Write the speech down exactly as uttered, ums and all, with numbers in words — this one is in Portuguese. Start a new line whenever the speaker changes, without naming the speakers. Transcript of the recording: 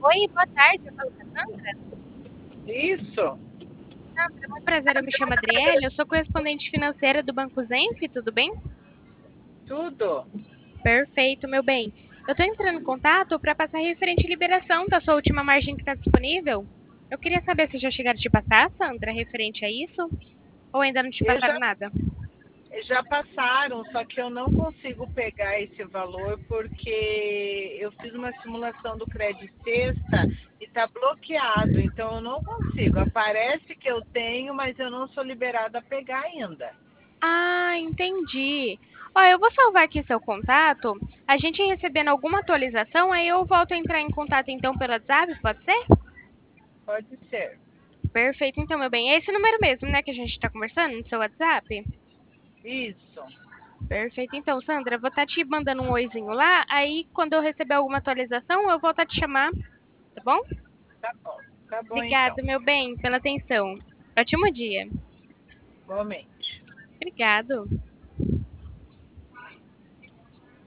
Oi, boa tarde, eu falo com a Sandra.
Isso,
Sandra, muito prazer, eu me chamo Adriele, eu sou correspondente financeira do Banco Zenf, tudo bem?
tudo.
Perfeito, meu bem. Eu estou entrando em contato para passar referente à liberação da sua última margem que está disponível. Eu queria saber se já chegaram a te passar, Sandra, referente a isso, ou ainda não te
Eu
passaram
já,
nada?
já passaram, só que eu não consigo pegar esse valor porque eu fiz uma simulação do crédito sexta e está bloqueado, então eu não consigo. Aparece que eu tenho, mas eu não sou liberada a pegar ainda.
Ah, entendi. Ó, eu vou salvar aqui seu contato. A gente recebendo alguma atualização, aí eu volto a entrar em contato então pelo WhatsApp, pode ser?
Pode ser.
Perfeito, então, meu bem. É esse número mesmo, né, que a gente está conversando no seu WhatsApp?
Isso.
Perfeito. Então, Sandra, vou estar te mandando um oizinho lá. Aí, quando eu receber alguma atualização, eu vou estar te chamar, tá bom?
Tá bom. Tá bom então.
Obrigado, meu bem, pela atenção. Ótimo dia.
Igualmente.
Obrigado.